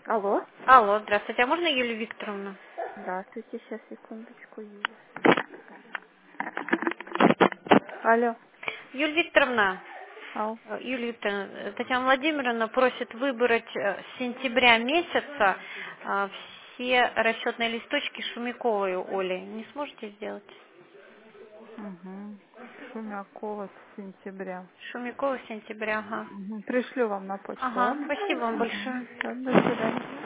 Алло. Алло, здравствуйте. А можно Юлию Викторовну? Здравствуйте, сейчас секундочку, Юля. Алло. Юлия Викторовна, Ау. Юлия Викторовна, Татьяна Владимировна просит выбрать с сентября месяца все расчетные листочки Шумяковой у Оли. Не сможете сделать? Угу. Шумякова с сентября. Шумякова сентября, ага. Угу. Пришлю вам на почту, Ага, ладно? спасибо вам Угу. большое. До свидания.